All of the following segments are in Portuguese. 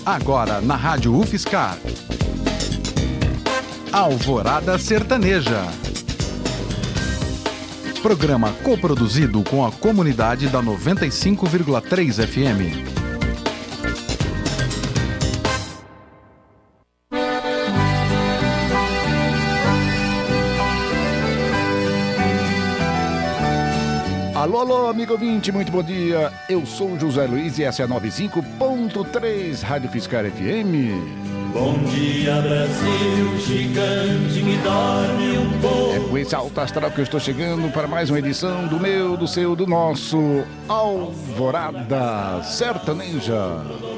Agora na Rádio UFSCar. Alvorada Sertaneja. Programa coproduzido com a comunidade da 95,3 FM. Alô, alô, amigo ouvinte, muito bom dia. Eu sou o José Luiz e essa é a 95.3 Rádio UFSCar FM. Bom dia, Brasil, gigante que dorme um pouco. É com esse alto astral que eu estou chegando para mais uma edição do meu, do seu, do nosso Alvorada Sertaneja.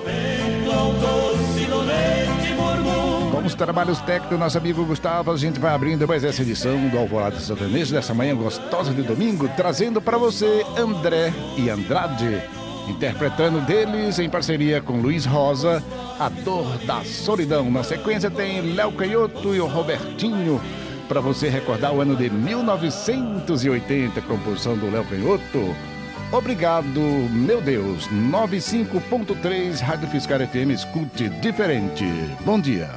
Com os trabalhos técnicos do nosso amigo Gustavo, a gente vai abrindo mais essa edição do Alvorada Sertaneja dessa manhã gostosa de domingo, trazendo para você André e Andrade, interpretando deles em parceria com Luiz Rosa, A Dor da Solidão. Na sequência tem Léo Canhoto e o Robertinho, para você recordar o ano de 1980, composição do Léo Canhoto. Obrigado, meu Deus. 95.3 Rádio UFSCar FM, escute diferente. Bom dia.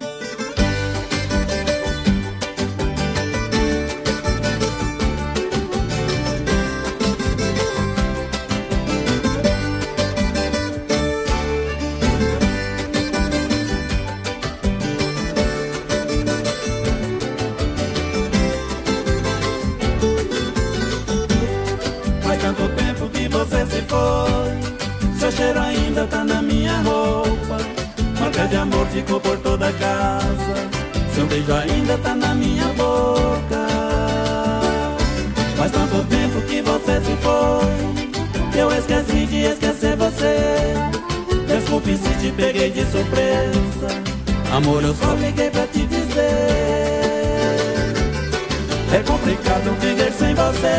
Ficou por toda a casa, seu beijo ainda tá na minha boca. Faz tanto tempo que você se foi, eu esqueci de esquecer você. Desculpe se te peguei de surpresa, amor, eu só liguei pra te dizer. É complicado viver sem você,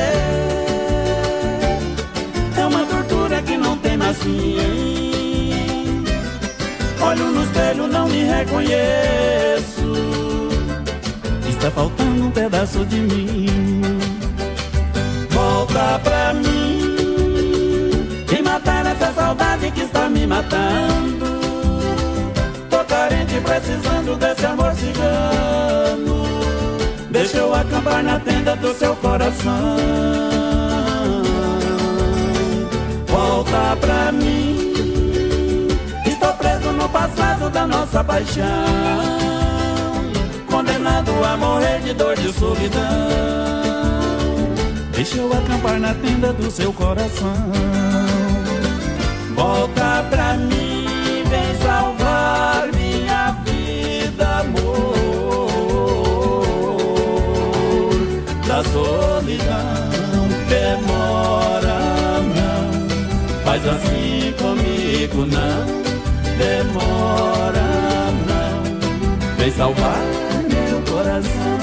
é uma tortura que não tem mais fim. Olho no espelho, não me reconheço, está faltando um pedaço de mim. Volta pra mim, quem matar essa saudade que está me matando. Tô carente, precisando desse amor cigano. Deixa eu acampar na tenda do seu coração. Volta pra mim, no passado da nossa paixão, condenado a morrer de dor de solidão. Deixa eu acampar na tenda do seu coração. Volta pra mim, vem salvar minha vida, amor, da solidão. Demora não, faz assim comigo não. Demora não, vem salvar meu coração.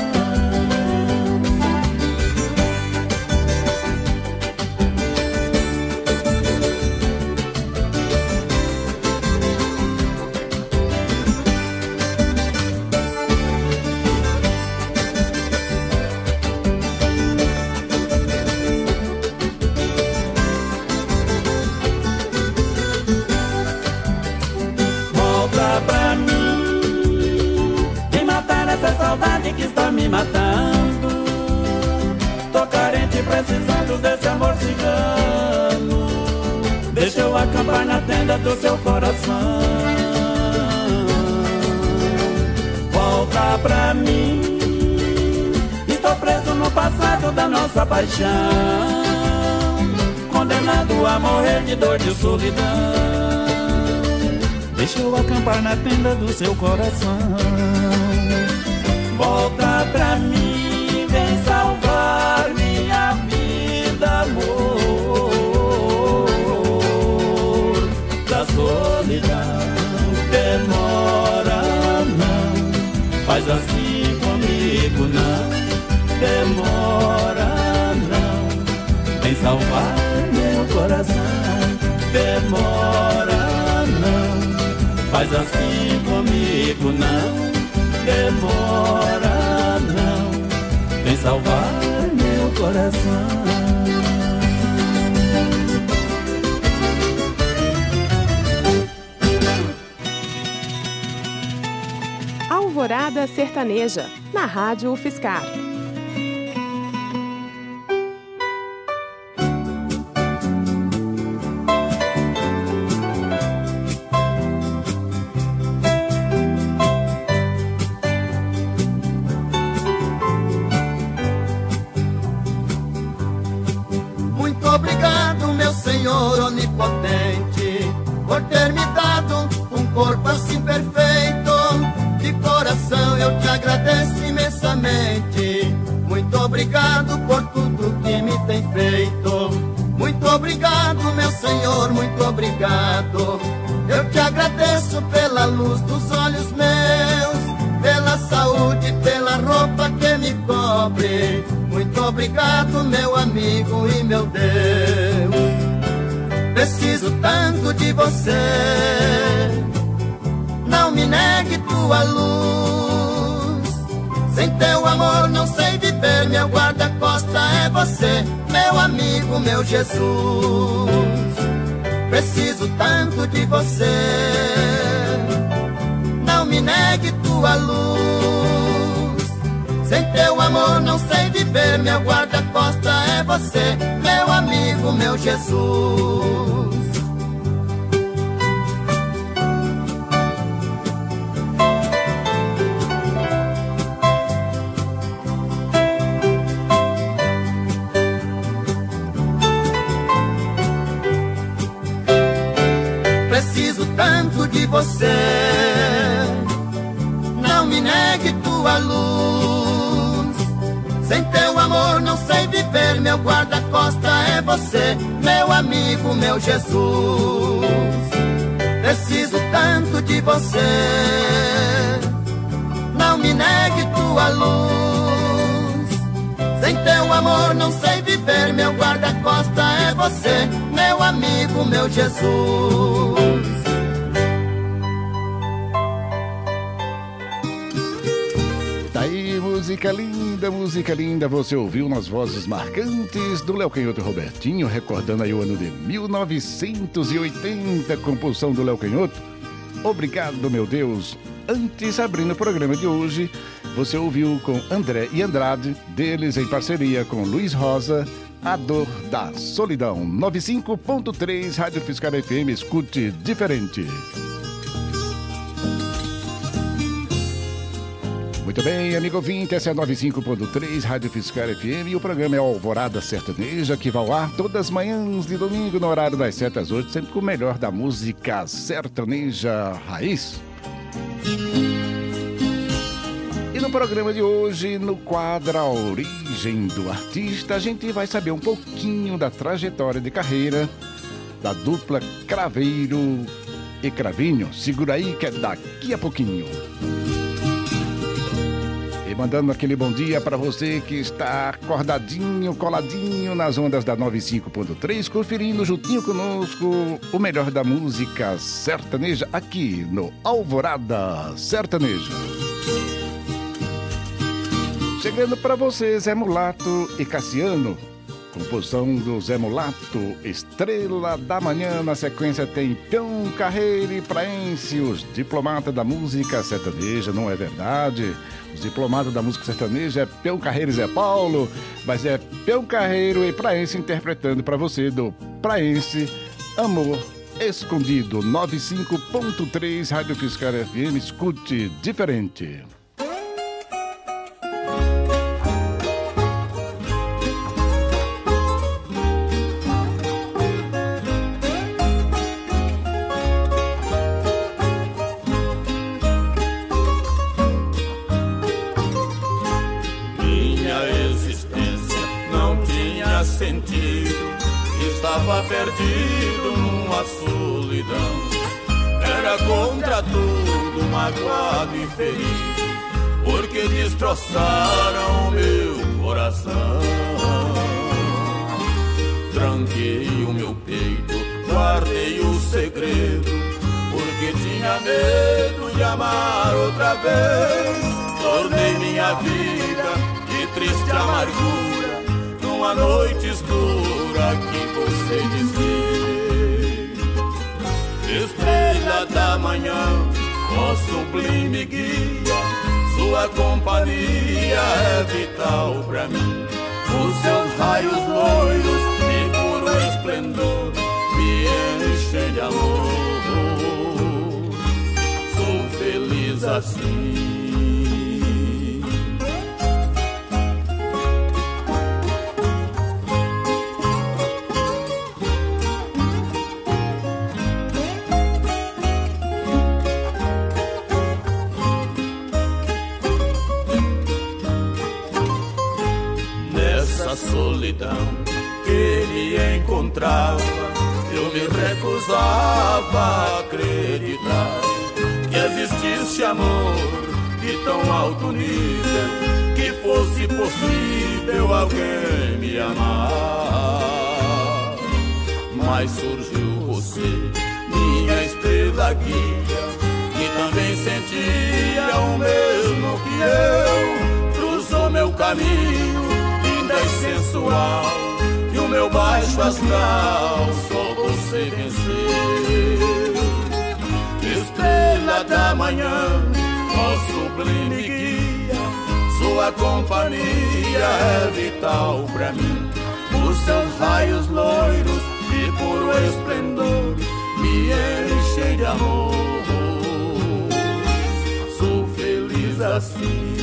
Saudade que está me matando. Tô carente, precisando desse amor cigano. Deixa eu acampar na tenda do seu coração. Volta pra mim, estou preso no passado da nossa paixão, condenado a morrer de dor de solidão. Deixa eu acampar na tenda do seu coração. Volta pra mim, vem salvar minha vida, amor, da solidão. Demora não, faz assim comigo não. Demora não, vem salvar meu coração. Demora não, faz assim comigo não. Demora não, vem salvar meu coração. Alvorada Sertaneja, na Rádio UFSCar. Muito obrigado, meu Senhor onipotente, por ter me dado um corpo assim perfeito. De coração eu te agradeço imensamente. Muito obrigado por tudo que me tem feito. Muito obrigado, meu Senhor, muito obrigado. Eu te agradeço pela luz dos olhos meus, pela saúde, pela roupa que me cobre. Muito obrigado, meu amigo e meu Deus. Preciso tanto de você, não me negue tua luz. Sem teu amor não sei viver, meu guarda-costa é você, meu amigo, meu Jesus. Preciso tanto de você, não me negue tua luz. Sem teu amor não sei viver, meu guarda-costa é você, meu amigo, meu Jesus. Preciso tanto de você, não me negue tua luz. Sem teu amor não sei viver, meu guarda-costa é você, meu amigo, meu Jesus. Preciso tanto de você, não me negue tua luz. Sem teu amor não sei viver, meu guarda-costa é você, meu amigo, meu Jesus. Música linda, você ouviu nas vozes marcantes do Léo Canhoto e Robertinho, recordando aí o ano de 1980, composição do Léo Canhoto. Obrigado, meu Deus. Antes, abrindo o programa de hoje, você ouviu com André e Andrade, deles em parceria com Luiz Rosa, A Dor da Solidão. 95.3 Rádio UFSCar FM, escute diferente. Muito bem, amigo ouvinte, essa é a 95.3 Rádio UFSCar FM e o programa é Alvorada Sertaneja, que vai ao ar todas as manhãs de domingo no horário das 7 às 8, sempre com o melhor da música sertaneja raiz. E no programa de hoje, no quadro A Origem do Artista, a gente vai saber um pouquinho da trajetória de carreira da dupla Craveiro e Cravinho. Segura aí que é daqui a pouquinho. E mandando aquele bom dia para você que está acordadinho, coladinho nas ondas da 95.3, conferindo juntinho conosco o melhor da música sertaneja aqui no Alvorada Sertaneja. Chegando para você, Zé Mulato e Cassiano. Composição do Zé Mulato, Estrela da Manhã. Na sequência tem Peão Carreiro e Praense, os diplomatas da música sertaneja. Não é verdade? Os diplomatas da música sertaneja é Peão Carreiro e Zé Paulo, mas é Peão Carreiro e Praense interpretando para você do Praense Amor Escondido. 95.3 Rádio UFSCar FM, escute diferente. Estava perdido numa solidão, era contra tudo, magoado e ferido, porque destroçaram meu coração. Tranquei o meu peito, guardei o segredo, porque tinha medo de amar outra vez. Tornei minha vida de triste amargura numa noite escura que você desvia. Estrela da manhã, ó sublime guia, sua companhia é vital pra mim. Os seus raios loiros de puro esplendor me enchem de amor. Sou feliz assim. Solidão que me encontrava, eu me recusava a acreditar que existisse amor de tão alto nível, que fosse possível alguém me amar. Mas surgiu você, minha estrela guia, que também sentia o mesmo que eu. Cruzou meu caminho e sensual, e o meu baixo astral só você venceu. Estrela da manhã, ó sublime guia, sua companhia é vital pra mim. Os seus raios loiros de puro esplendor me enchem de amor. Sou feliz assim.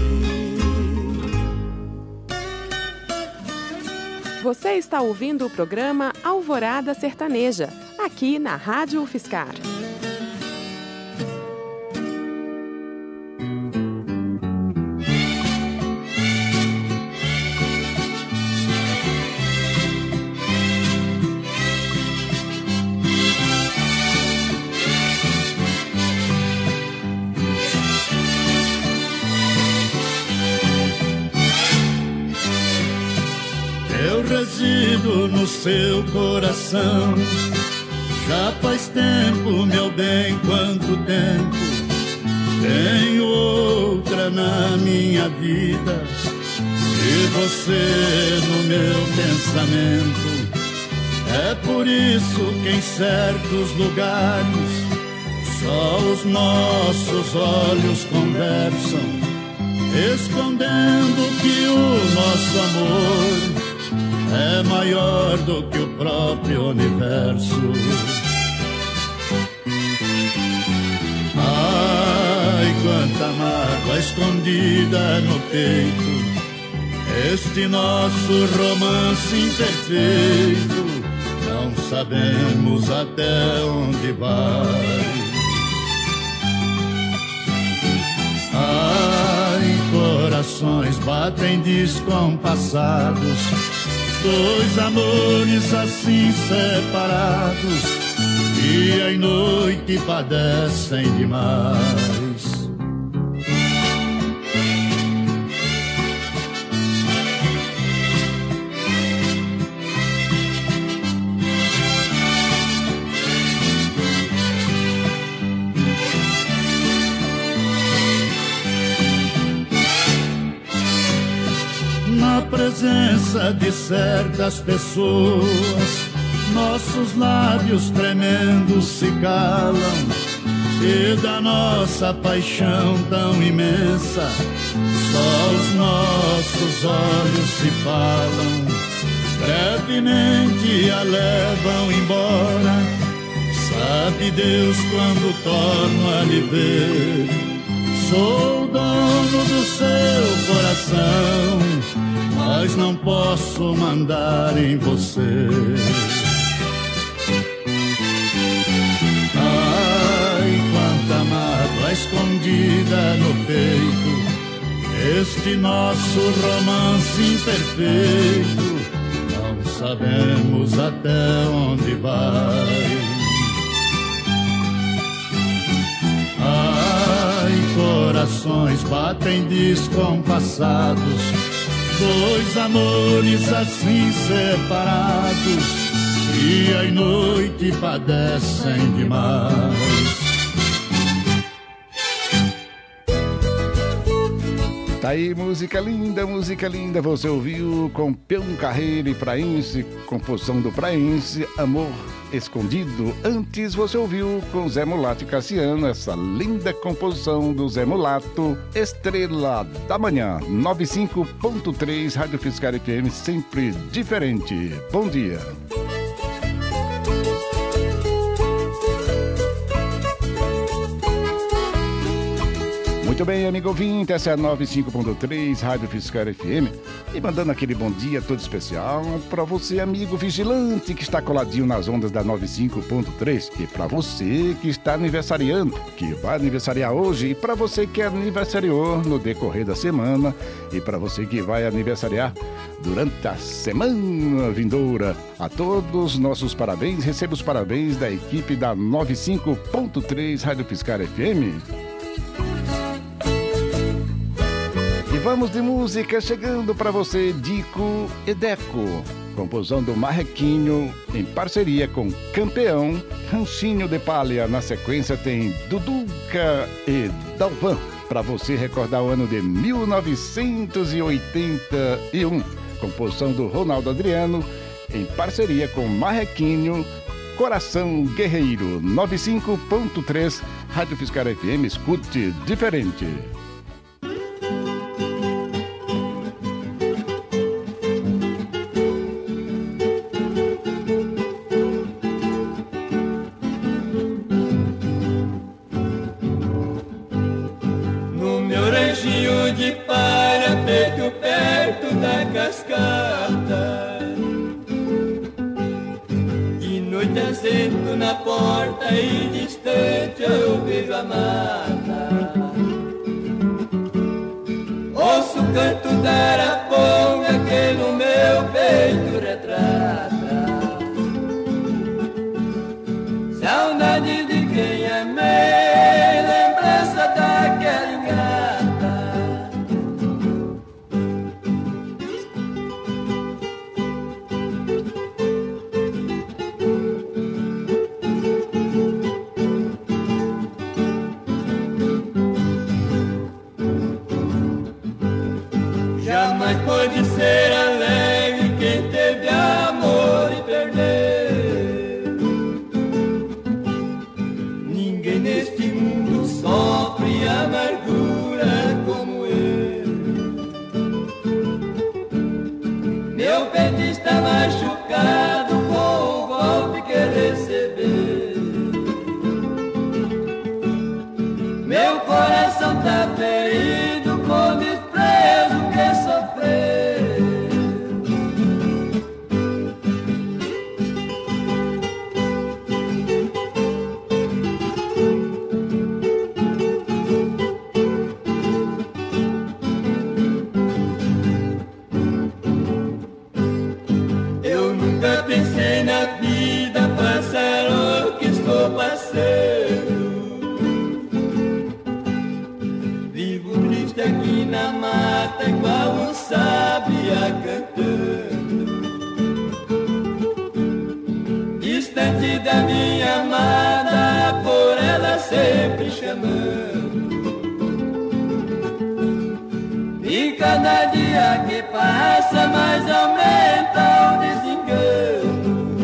Você está ouvindo o programa Alvorada Sertaneja, aqui na Rádio UFSCar. Resido no seu coração, já faz tempo, meu bem, quanto tempo. Tenho outra na minha vida e você no meu pensamento. É por isso que em certos lugares só os nossos olhos conversam, escondendo que o nosso amor é maior do que o próprio universo. Ai, quanta mágoa escondida no peito, este nosso romance imperfeito, não sabemos até onde vai. Ai, corações batem descompassados, dois amores assim separados, dia e noite padecem demais. Na presença de certas pessoas, nossos lábios tremendo se calam, e da nossa paixão tão imensa só os nossos olhos se falam. Brevemente a levam embora, sabe Deus quando torno a lhe ver. Sou o dono do seu coração, mas não posso mandar em você. Ai, quanta mágoa escondida no peito, este nosso romance imperfeito, não sabemos até onde vai. Ai, corações batem descompassados, dois amores assim separados, dia e noite padecem demais. Tá aí, música linda, você ouviu com Peão Carreiro e Praense, composição do Praense, Amor Escondido. Antes você ouviu com Zé Mulato e Cassiano, essa linda composição do Zé Mulato, Estrela da Manhã, 95.3, Rádio Fiscar FM, sempre diferente. Bom dia. Muito bem, amigo ouvinte, essa é a 95.3, Rádio Fiscar FM. E mandando aquele bom dia todo especial para você, amigo vigilante, que está coladinho nas ondas da 95.3. E para você que está aniversariando, que vai aniversariar hoje. E para você que aniversariou no decorrer da semana. E para você que vai aniversariar durante a semana vindoura. A todos nossos parabéns, receba os parabéns da equipe da 95.3, Rádio Fiscar FM. E vamos de música chegando para você, Dico e Deco, composição do Marrequinho em parceria com Campeão, Ranchinho de Palha. Na sequência tem Duduca e Dalvan, para você recordar o ano de 1981, composição do Ronaldo Adriano em parceria com Marrequinho, Coração Guerreiro. 95.3, Rádio Fiscar FM, escute diferente. Sento na porta e distante eu vejo a mata. Ouço o canto da araponga que no meu peito retrata saudade de quem amei, lembrança daquela ingrata. Pode ser alegre quem teve amor e perdeu. Ninguém neste mundo sofre amargura como eu. Meu peito está machucado com o golpe que recebeu. Meu coração tá ferido com desprezo que sofreu. Eu nunca pensei na vida passar o que estou passando. Vivo triste aqui na mata igual um sábia cantando, distante da minha amada, por ela sempre chamando. E cada dia que passa mais aumenta o desengano.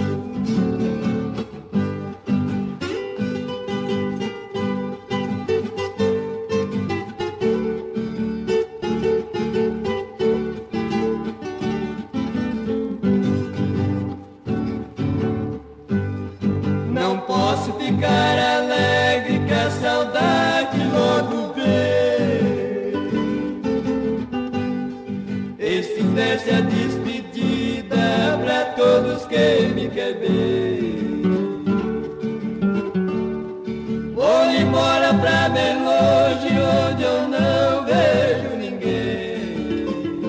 Não posso ficar alegre que a saudade logo vem. Esse verso é despedida pra todos que me querem bem. Vou embora pra bem longe onde eu não vejo ninguém.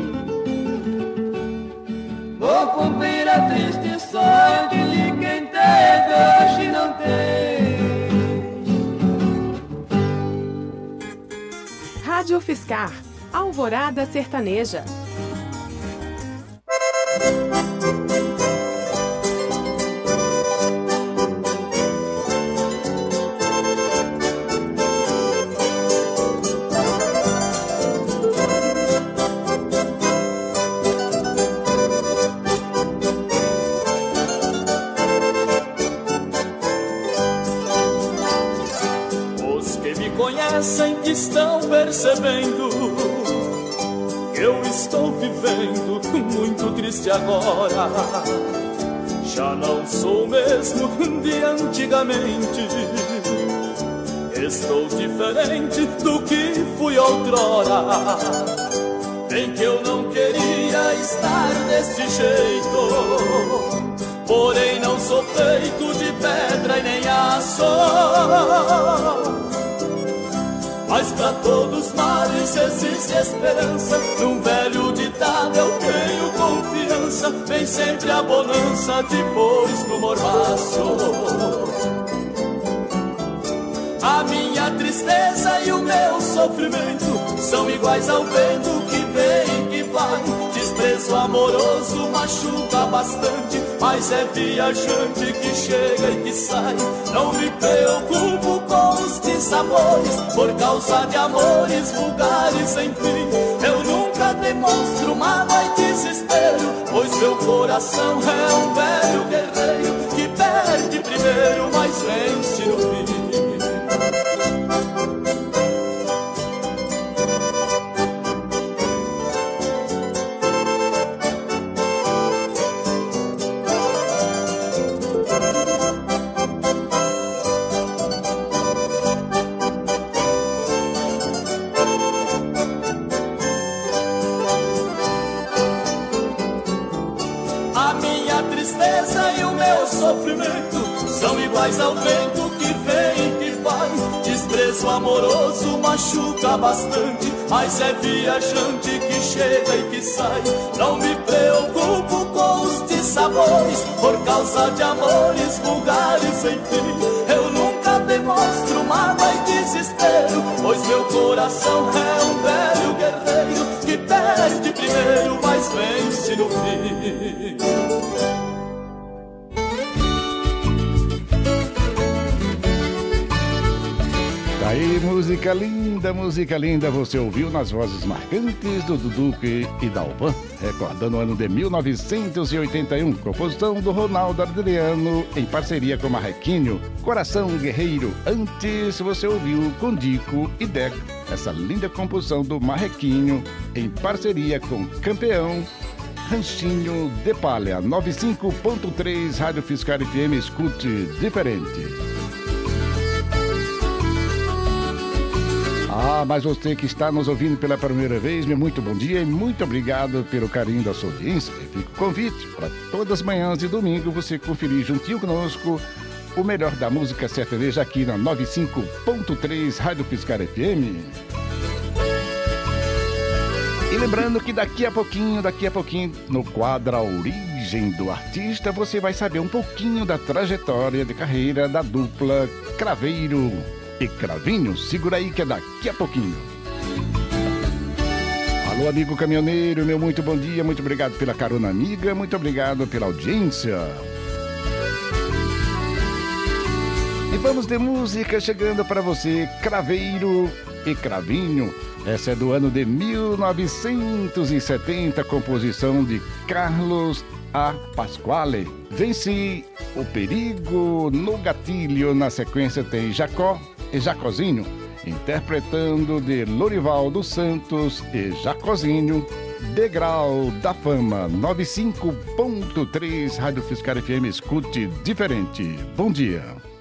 Vou cumprir a triste sorte de quem teve hoje não tem. Rádio Fiscar, Alvorada Sertaneja. conhecem estão percebendo que eu estou vivendo muito triste agora. Já não sou o mesmo de antigamente. Estou diferente do que fui outrora. Bem que eu não queria estar deste jeito, porém não sou feito de pedra e nem aço. Mas pra todos males existe esperança. Num velho ditado eu tenho confiança. Vem sempre a bonança depois do mormaço. A minha tristeza e o meu sofrimento são iguais ao vento que vem e que vai. Desprezo amoroso machuca bastante, mas é viajante que chega e que sai. Não me preocupo com os dissabores por causa de amores vulgares, enfim. Eu nunca demonstro mágoa e desespero, pois meu coração é um velho guerreiro que perde primeiro, mas vence no fim. São iguais ao vento que vem e que vai. Desprezo amoroso machuca bastante, mas é viajante que chega e que sai. Não me preocupo com os dissabores por causa de amores vulgares, enfim. Eu nunca demonstro mágoa e desespero, pois meu coração é um velho guerreiro que perde primeiro, mas vence no fim. Aí, música linda, você ouviu nas vozes marcantes do Duduque e da Alvan, recordando o ano de 1981, composição do Ronaldo Adriano, em parceria com Marrequinho, Coração Guerreiro. Antes você ouviu com Dico e Deco, essa linda composição do Marrequinho, em parceria com Campeão, Ranchinho de Palha, 95.3 Rádio Fiscar FM, escute diferente. Mas você que está nos ouvindo pela primeira vez, meu muito bom dia e muito obrigado pelo carinho da sua audiência. Fica o convite para todas as manhãs de domingo você conferir juntinho conosco o melhor da música sertaneja aqui na 95.3 Rádio Fiscar FM. E lembrando que daqui a pouquinho, no quadro A Origem do Artista, você vai saber um pouquinho da trajetória de carreira da dupla Craveiro e Cravinho. Segura aí que é daqui a pouquinho. Alô, amigo caminhoneiro, meu muito bom dia, muito obrigado pela carona amiga, muito obrigado pela audiência. E vamos de música chegando para você, Craveiro e Cravinho. Essa é do ano de 1970, composição de Carlos A. Pasquale. Vence o perigo no gatilho, na sequência tem Jacó e Jacozinho, interpretando de Lorival dos Santos e Jacozinho, Degrau da Fama, 95.3 Rádio Fiscar FM, escute diferente. Bom dia.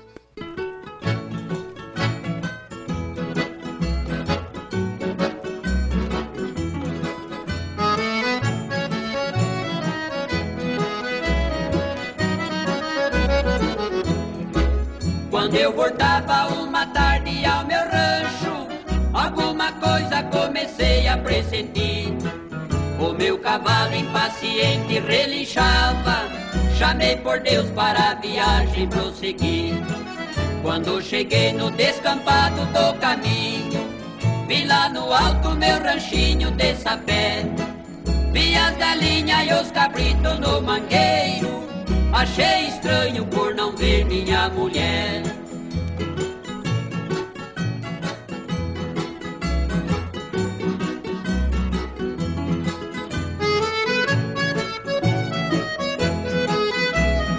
Quando eu voltava uma tarde ao meu rancho, alguma coisa comecei a pressentir. O meu cavalo impaciente relinchava, chamei por Deus para a viagem prosseguir. Quando cheguei no descampado do caminho, vi lá no alto meu ranchinho de sapé. Vi as galinhas e os cabritos no mangueiro, achei estranho por não ver minha mulher.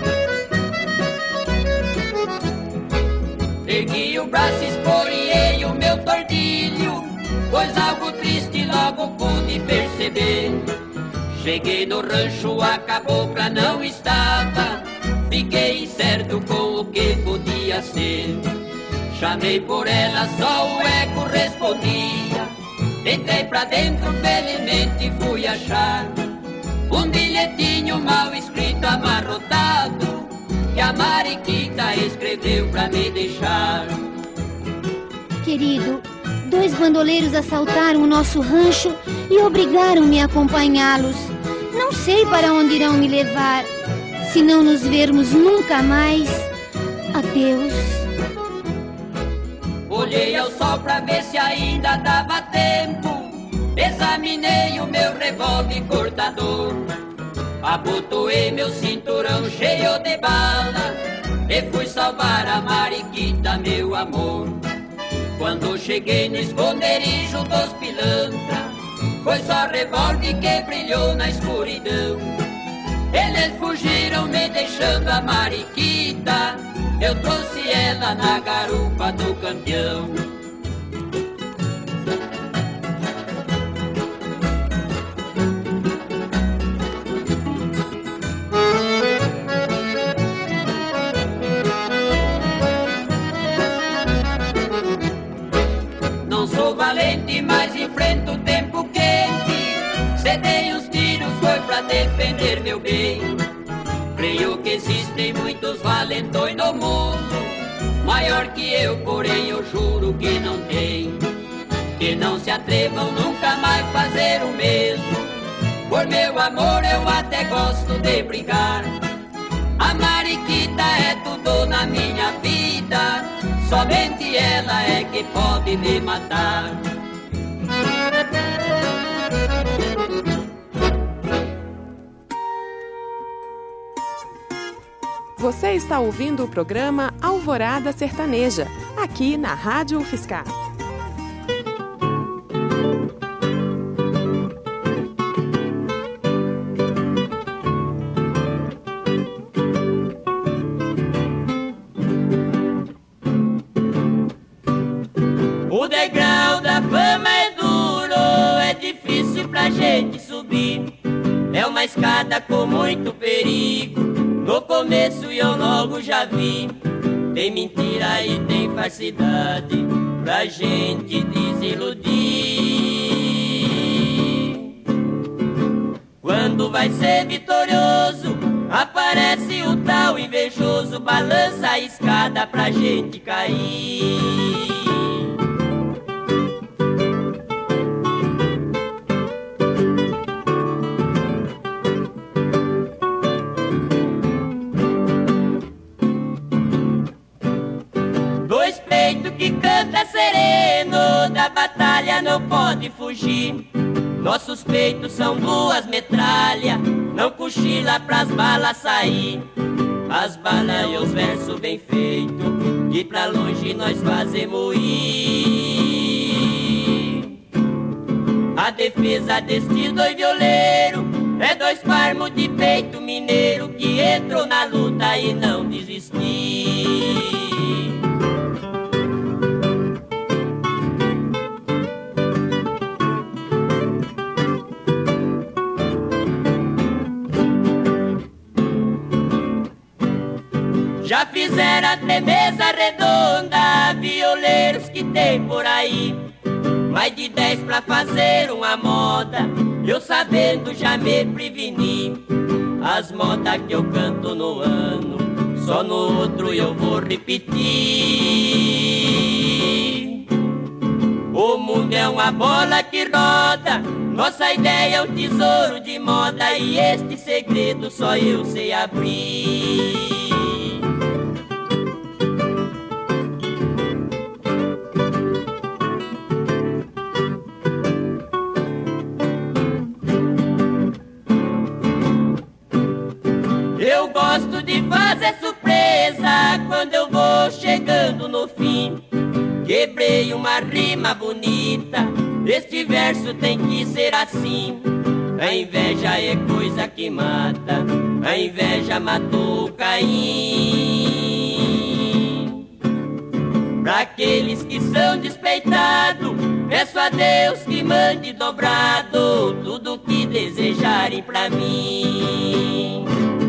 Ergui o braço, esporeei o meu tordilho, pois algo triste logo pude perceber. Cheguei no rancho, acabou pra não estava, fiquei incerto com o que podia ser. Chamei por ela, só o eco respondia. Entrei pra dentro, felizmente fui achar um bilhetinho mal escrito, amarrotado, que a Mariquita escreveu pra me deixar. Querido, 2 bandoleiros assaltaram o nosso rancho e obrigaram-me a acompanhá-los. Não sei para onde irão me levar. Se não nos vermos nunca mais, adeus. Olhei ao sol pra ver se ainda dava tempo. Examinei o meu revólver cortador. Abotoei meu cinturão cheio de bala e fui salvar a Mariquita, meu amor. Quando cheguei no esconderijo dos pilantra, foi só revólver que brilhou na escuridão. Eles fugiram me deixando a Mariquita, eu trouxe ela na garupa do campeão. Não sou valente, mas enfrento o tempo quente. Cedei os tiros, foi pra defender meu bem. Creio que existem muitos valentões no mundo, maior que eu, porém eu juro que não tem. Que não se atrevam nunca mais fazer o mesmo. Por meu amor eu até gosto de brigar. A Mariquita é tudo na minha vida, somente ela é que pode me matar. Você está ouvindo o programa Alvorada Sertaneja, aqui na Rádio UFSCar. O degrau da fama é duro, é difícil pra gente subir. É uma escada com muito perigo, no começo eu logo já vi. Tem mentira e tem falsidade pra gente desiludir. Quando vai ser vitorioso, aparece o tal invejoso, balança a escada pra gente cair. Que canta sereno, da batalha não pode fugir. Nossos peitos são 2 metralhas, não cochila pras balas sair. As balas e os versos bem feitos, que pra longe nós fazemos ir. A defesa destes 2 violeiros é 2 farmos de peito mineiro, que entrou na luta e não desistiu. Já fizeram até mesa redonda, violeiros que tem por aí. Mais de 10 pra fazer uma moda, eu sabendo já me preveni. As modas que eu canto no ano, só no outro eu vou repetir. O mundo é uma bola que roda, nossa ideia é um tesouro de moda, e este segredo só eu sei abrir. Eu gosto de fazer surpresa quando eu vou chegando no fim. Quebrei uma rima bonita, este verso tem que ser assim. A inveja é coisa que mata, a inveja matou Caim. Pra aqueles que são despeitados, peço a Deus que mande dobrado tudo que desejarem pra mim.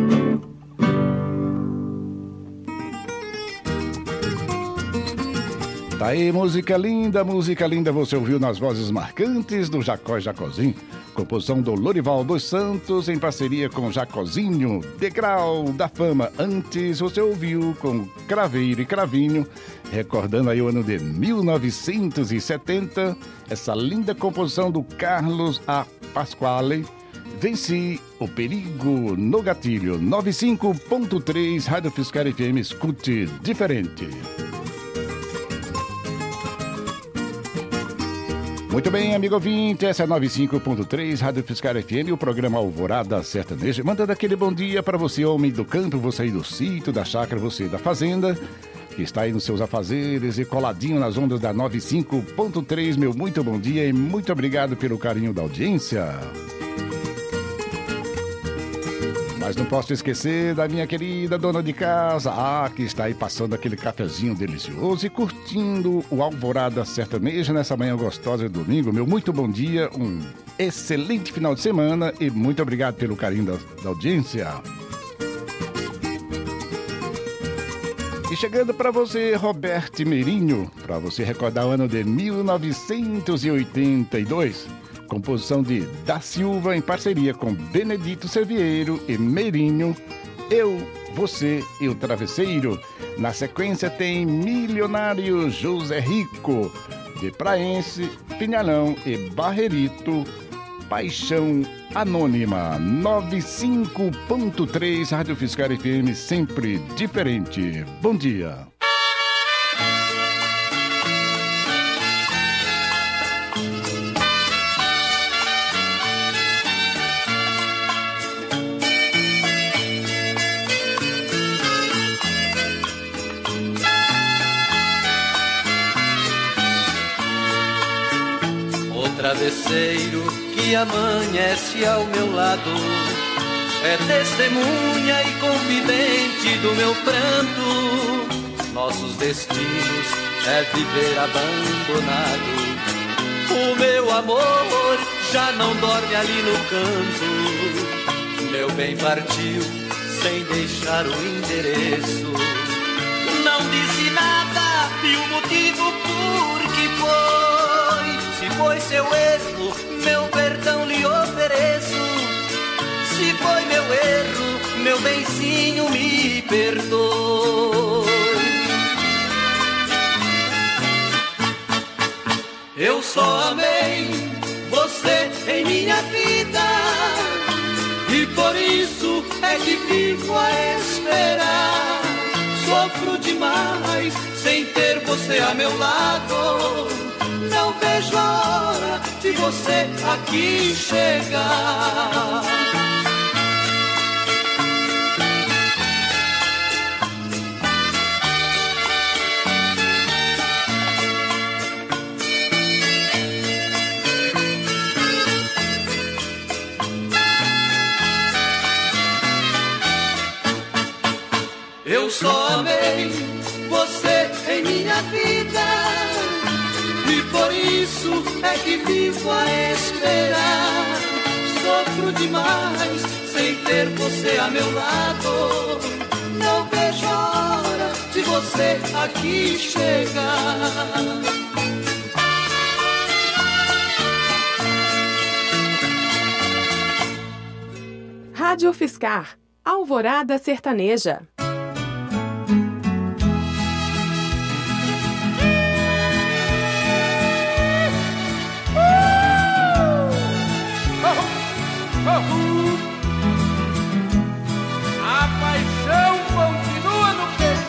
Tá aí, música linda, você ouviu nas vozes marcantes do Jacó e Jacozinho. Composição do Lorival dos Santos em parceria com Jacozinho, Degrau da Fama. Antes você ouviu com Craveiro e Cravinho, recordando aí o ano de 1970, essa linda composição do Carlos A. Pasquale, Venci o Perigo no Gatilho. 95.3 Rádio Fiscar FM, escute diferente. Muito bem, amigo ouvinte, essa é 95.3 Rádio Fiscar FM, o programa Alvorada Sertaneja. Mandando aquele bom dia para você, homem do campo, você aí do sítio, da chácara, você da fazenda, que está aí nos seus afazeres e coladinho nas ondas da 95.3. Meu muito bom dia e muito obrigado pelo carinho da audiência. Mas não posso esquecer da minha querida dona de casa, que está aí passando aquele cafezinho delicioso e curtindo o Alvorada Sertaneja nessa manhã gostosa de domingo. Meu muito bom dia, um excelente final de semana e muito obrigado pelo carinho da audiência. E chegando para você, Roberto Meirinho, para você recordar o ano de 1982. Composição de Da Silva em parceria com Benedito Servieiro e Meirinho, Eu, Você e o Travesseiro. Na sequência tem Milionário José Rico, de Praense, Pinhalão e Barrerito, Paixão Anônima. 95.3 Rádio Fiscar FM, sempre diferente. Bom dia. Travesseiro que amanhece ao meu lado, é testemunha e confidente do meu pranto. Nossos destinos é viver abandonado. O meu amor já não dorme ali no canto. Meu bem partiu sem deixar o endereço. Não disse nada e o motivo por que foi. Se foi seu erro, meu perdão lhe ofereço. Se foi meu erro, meu benzinho, me perdoe. Eu só amei você em minha vida e por isso é que vivo a esperar. Sofro demais sem ter você a meu lado. Não vejo a hora de você aqui chegar. Eu só amei você em minha vida e por isso é que vivo a esperar. Sofro demais sem ter você a meu lado. Não vejo a hora de você aqui chegar. Rádio Fiscar, Alvorada Sertaneja. A paixão continua no peito.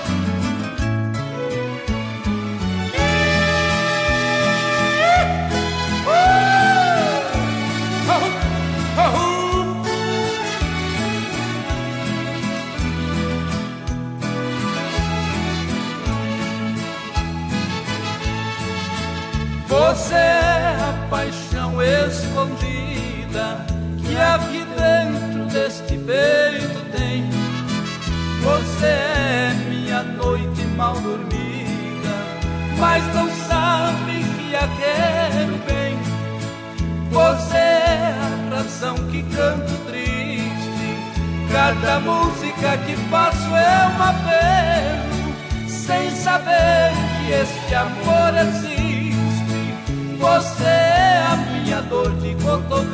Você é a paixão escondida que aqui dentro deste peito tem. Você é minha noite mal dormida, mas não sabe que a quero bem. Você é a razão que canto triste, cada música que faço é um apelo, sem saber que este amor existe. Você é a minha dor de cotovelo.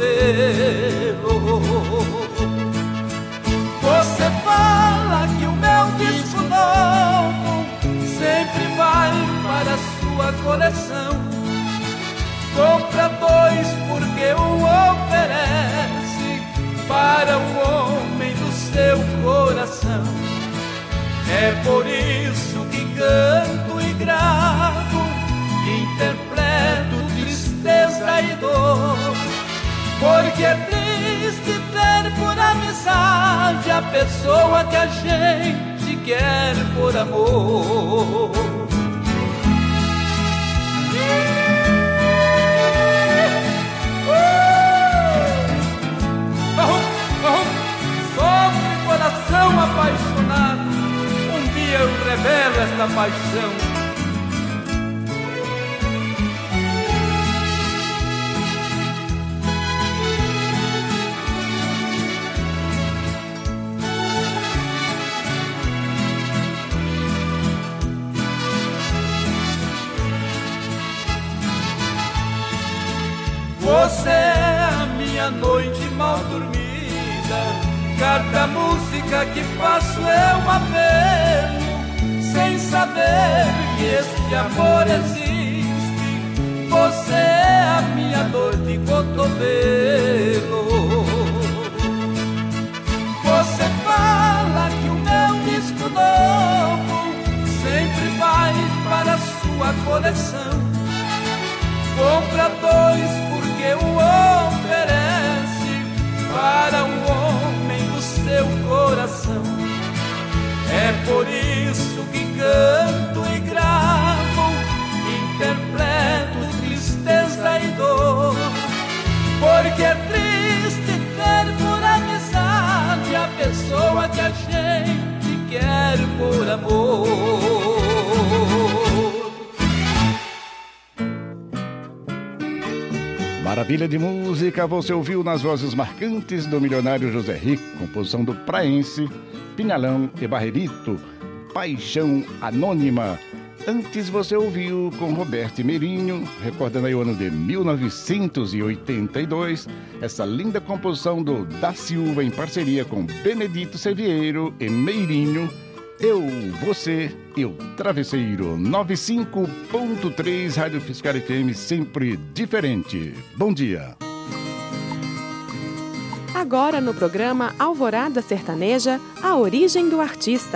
Você fala que o meu disco novo sempre vai para a sua coleção. Compra dois porque um oferece para o homem do seu coração. É por isso que canto e gravo, interpreto tristeza e dor, porque é triste ter por amizade a pessoa que a gente quer por amor. Sofre coração apaixonado, um dia eu revelo esta paixão. Você é a minha noite mal dormida, cada música que faço é um apelo, sem saber que este amor existe. Você é a minha dor de cotovelo. Você fala que o meu disco novo sempre vai para a sua coleção. Compra dois porque o oferece para o homem do seu coração. É por isso que canto e gravo, interpreto tristeza e dor, porque é triste ter por amizade a pessoa que a gente quer por amor. Maravilha de música, você ouviu nas vozes marcantes do milionário José Rico, composição do praense Pinhalão e Barrerito, Paixão Anônima. Antes você ouviu com Roberto Meirinho, recordando aí o ano de 1982, essa linda composição do Da Silva em parceria com Benedito Sevieiro e Meirinho, Eu, Você e o Travesseiro. 95.3 Rádio Fiscar FM, sempre diferente. Bom dia. Agora no programa Alvorada Sertaneja, a origem do artista.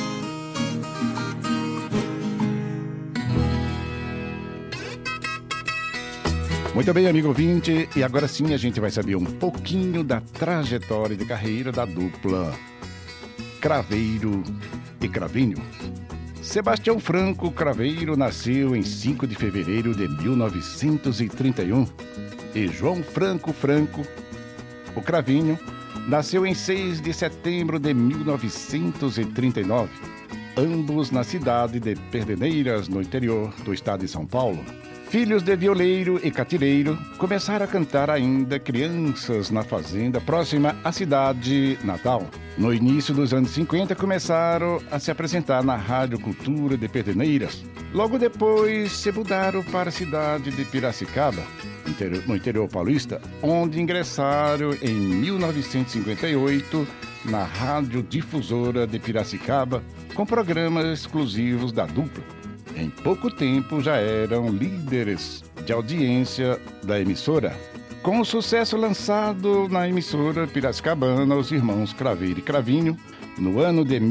Muito bem, amigo ouvinte, e agora sim a gente vai saber um pouquinho da trajetória de carreira da dupla Craveiro e Cravinho. Sebastião Franco Craveiro nasceu em 5 de fevereiro de 1931 e João Franco o Cravinho nasceu em 6 de setembro de 1939, ambos na cidade de Pederneiras, no interior do estado de São Paulo. Filhos de violeiro e catireiro, começaram a cantar ainda crianças na fazenda próxima à cidade natal. No início dos anos 50, começaram a se apresentar na Rádio Cultura de Pederneiras. Logo depois, se mudaram para a cidade de Piracicaba, no interior paulista, onde ingressaram em 1958 na Rádio Difusora de Piracicaba, com programas exclusivos da dupla. Em pouco tempo já eram líderes de audiência da emissora. Com o sucesso lançado na emissora piracicabana, os irmãos Craveiro e Cravinho, no ano de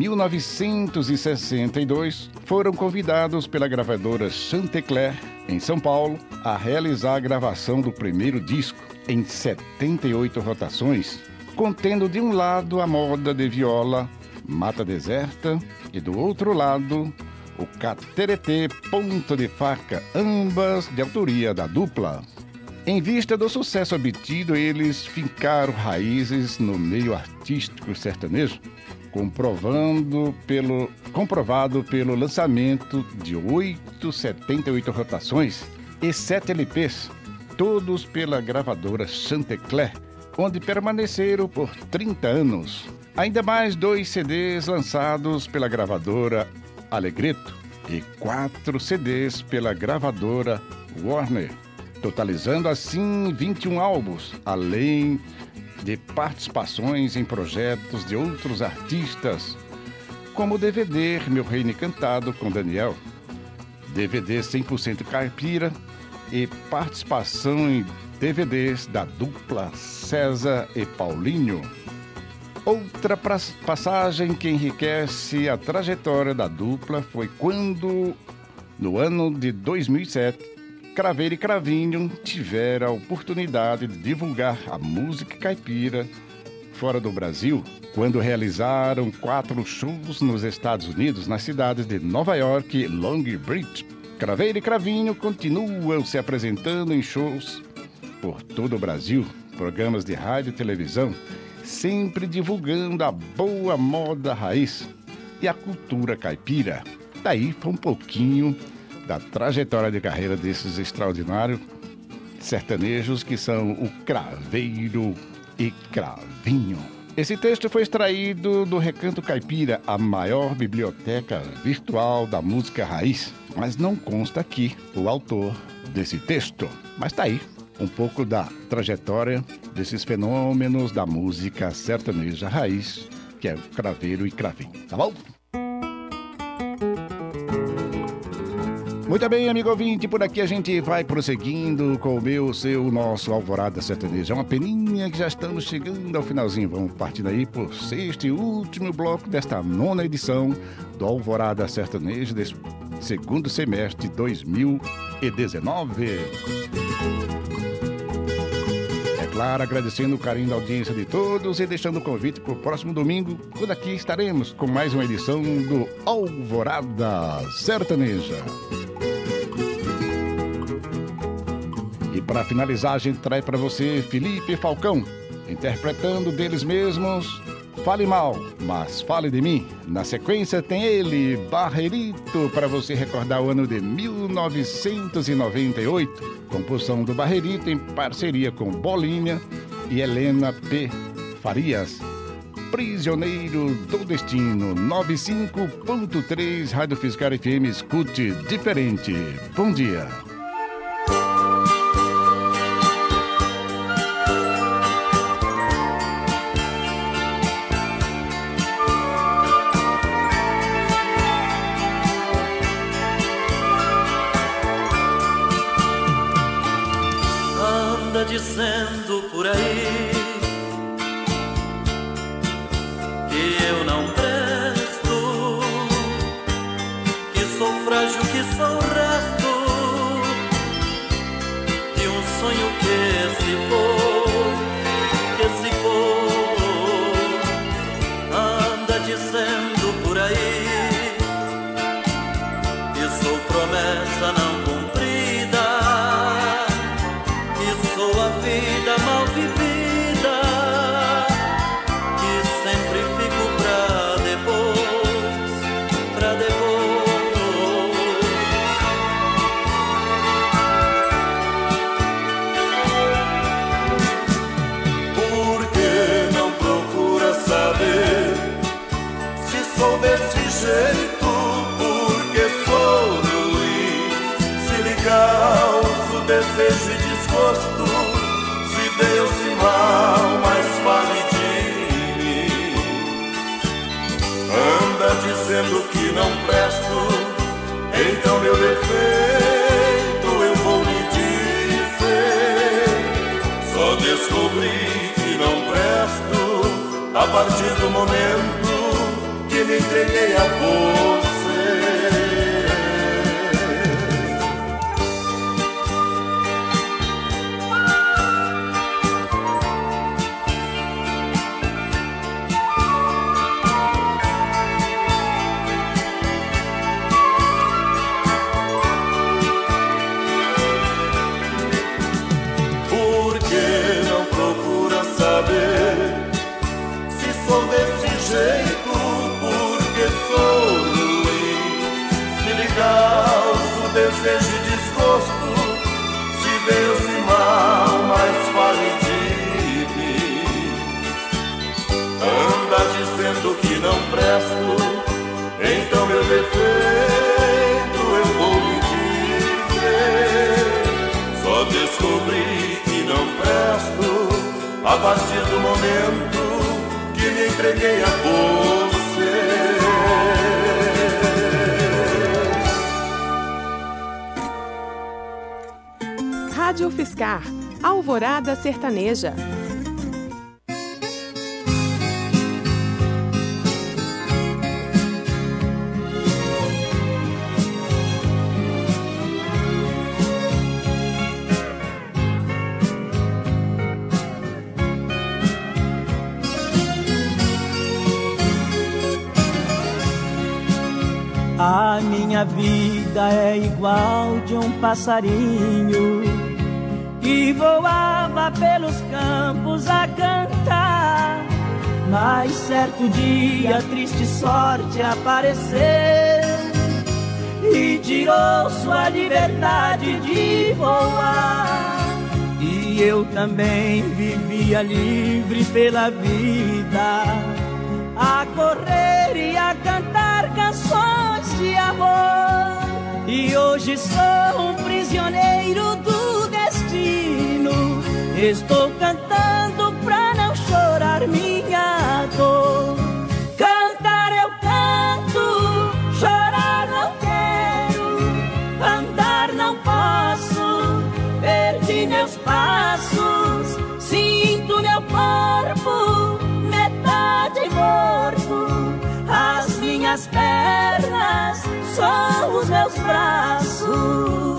1962, foram convidados pela gravadora Chantecler, em São Paulo, a realizar a gravação do primeiro disco, em 78 rotações, contendo de um lado a moda de viola Mata Deserta e do outro lado o Cateretê Ponta de Faca, ambas de autoria da dupla. Em vista do sucesso obtido, eles fincaram raízes no meio artístico sertanejo, comprovado pelo lançamento de 78 rotações e 7 LPs, todos pela gravadora Chantecler, onde permaneceram por 30 anos. Ainda mais 2 CDs lançados pela gravadora Alegreto e 4 CDs pela gravadora Warner, totalizando assim 21 álbuns, além de participações em projetos de outros artistas, como o DVD Meu Reino Encantado com Daniel, DVD 100% Caipira e participação em DVDs da dupla César e Paulinho. Outra passagem que enriquece a trajetória da dupla foi quando, no ano de 2007, Craveiro e Cravinho tiveram a oportunidade de divulgar a música caipira fora do Brasil, quando realizaram 4 shows nos Estados Unidos, nas cidades de Nova York e Long Beach. Craveiro e Cravinho continuam se apresentando em shows por todo o Brasil, programas de rádio e televisão, sempre divulgando a boa moda raiz e a cultura caipira. Daí foi um pouquinho da trajetória de carreira desses extraordinários sertanejos que são o Craveiro e Cravinho. Esse texto foi extraído do Recanto Caipira, a maior biblioteca virtual da música raiz, mas não consta aqui o autor desse texto. Mas tá aí um pouco da trajetória desses fenômenos da música sertaneja raiz, que é o Craveiro e Cravinho, tá bom? Muito bem, amigo ouvinte, por aqui a gente vai prosseguindo com o nosso Alvorada Sertaneja. É uma peninha que já estamos chegando ao finalzinho. Vamos partindo aí por 6º e último bloco desta 9ª edição do Alvorada Sertaneja, desse 2º semestre de 2019. É claro, agradecendo o carinho da audiência de todos e deixando o convite para o próximo domingo, quando aqui estaremos com mais uma edição do Alvorada Sertaneja. E para finalizar, a gente traz para você Felipe Falcão, interpretando deles mesmos Fale Mal, Mas Fale de Mim. Na sequência tem ele, Barreirito, para você recordar o ano de 1998, composição do Barreirito em parceria com Bolinha e Helena P. Farias. Prisioneiro do Destino, 95.3 Rádio Fiscar FM, escute diferente. Bom dia. Dizendo por aí que eu não presto, que sou frágil, que sou o resto de um sonho que se for, anda dizendo por aí que sou promessa não cumprida, a vida mal vivida, que sempre fico pra depois, Por que não procura saber se sou desse jeito? Porque sou ruim, se lhe causo desejo e desgosto. Deu-se mal, mas fale de mim. Anda dizendo que não presto, então meu defeito eu vou lhe dizer. Só descobri que não presto a partir do momento que me entreguei a você. Se sou desse jeito, desejo e desgosto, se bem ou se mal, mas fale de mim. Anda dizendo que não presto, então meu defeito eu vou lhe dizer. Só descobri que não presto a partir do momento que me entreguei a você. Rádio Fiscar, Alvorada Sertaneja. A minha vida é igual de um passarinho que voava pelos campos a cantar. Mas certo dia a triste sorte apareceu e tirou sua liberdade de voar. E eu também vivia livre pela vida, a correr e a cantar canções de amor. E hoje sou um prisioneiro do destino, estou cantando pra não chorar minha dor. Cantar eu canto, chorar não quero, andar não posso, perdi meus passos, sinto meu corpo metade morto, as minhas pernas são os meus braços.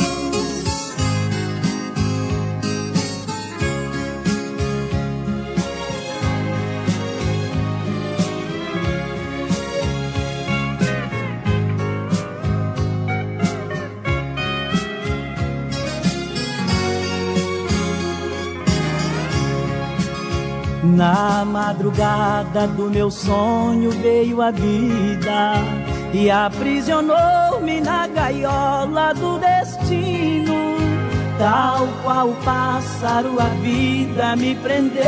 Na madrugada do meu sonho veio a vida e aprisionou-me na gaiola do destino. Tal qual o pássaro a vida me prendeu,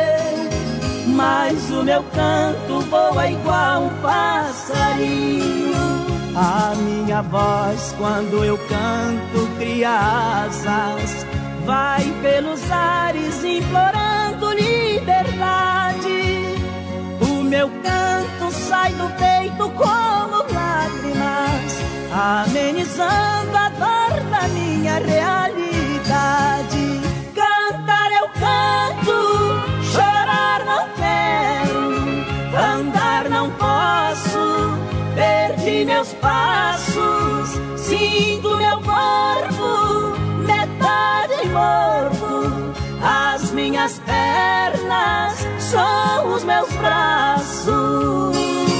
mas o meu canto voa igual um passarinho. A minha voz quando eu canto cria asas, vai pelos ares implorando liberdade. O meu canto sai do peito como lágrimas, amenizando a dor da minha realidade. Cantar eu canto, chorar não quero, andar não posso, perdi meus passos, sinto meu corpo metade morto, as minhas pernas são os meus braços.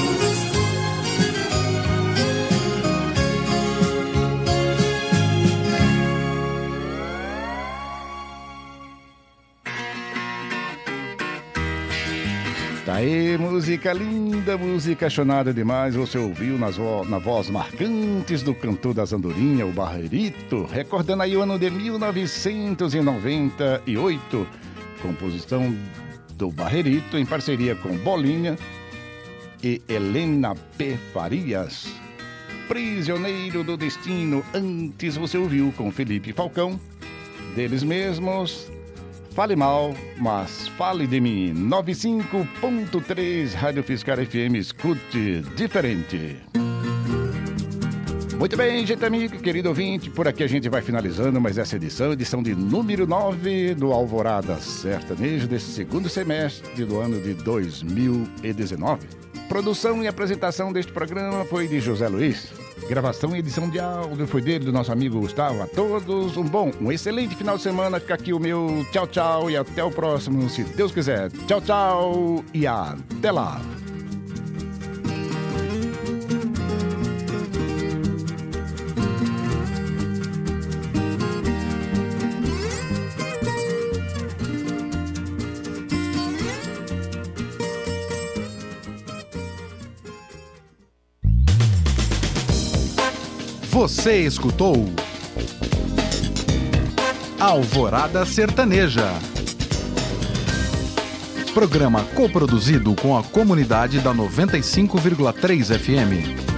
Tá aí, música linda, música chonada demais. Você ouviu na voz marcantes do cantor das andorinhas, o Barrerito, recordando aí o ano de 1998. Composição do Barrerito em parceria com Bolinha e Helena P. Farias. Prisioneiro do Destino. Antes você ouviu com Felipe Falcão, deles mesmos, Fale Mal, mas Fale de Mim. 95.3 Rádio Fiscar FM, escute diferente. Muito bem, gente amigo, querido ouvinte, por aqui a gente vai finalizando mais essa edição de número 9 do Alvorada Sertanejo desse segundo semestre do ano de 2019. Produção e apresentação deste programa foi de José Luiz. Gravação e edição de áudio foi dele, do nosso amigo Gustavo. A todos um excelente final de semana. Fica aqui o meu tchau, tchau e até o próximo, se Deus quiser. Tchau, tchau e até lá. Você escutou Alvorada Sertaneja. Programa coproduzido com a comunidade da 95,3 FM.